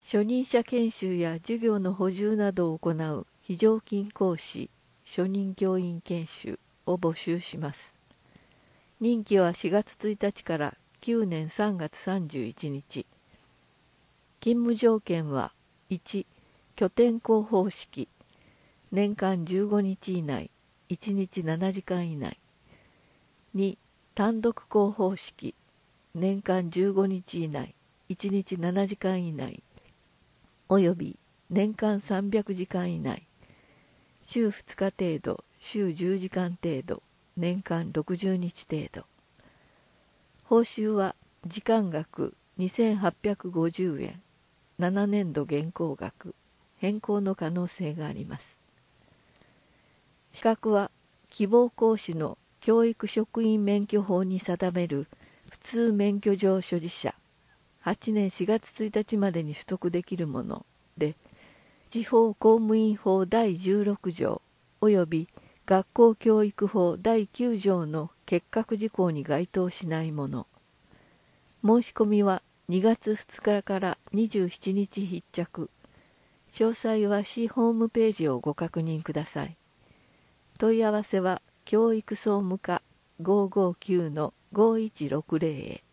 初任者研修や授業の補充などを行う非常勤講師、初任教員研修を募集します。任期は4月1日から9年3月31日。勤務条件は1、拠点校方式、年間15日以内、1日7時間以内。2、単独校方式、年間15日以内、1日7時間以内、および年間300時間以内、週2日程度、週10時間程度、年間60日程度。報酬は時間額2850円、7年度現行額、変更の可能性があります。資格は希望講師の教育職員免許法に定める普通免許状所持者、8年4月1日までに取得できるもので、地方公務員法第16条及び学校教育法第9条の結核事項に該当しないもの。申し込みは2月2日から27日必着。詳細は市ホームページをご確認ください。問い合わせは教育総務課559-5160へ。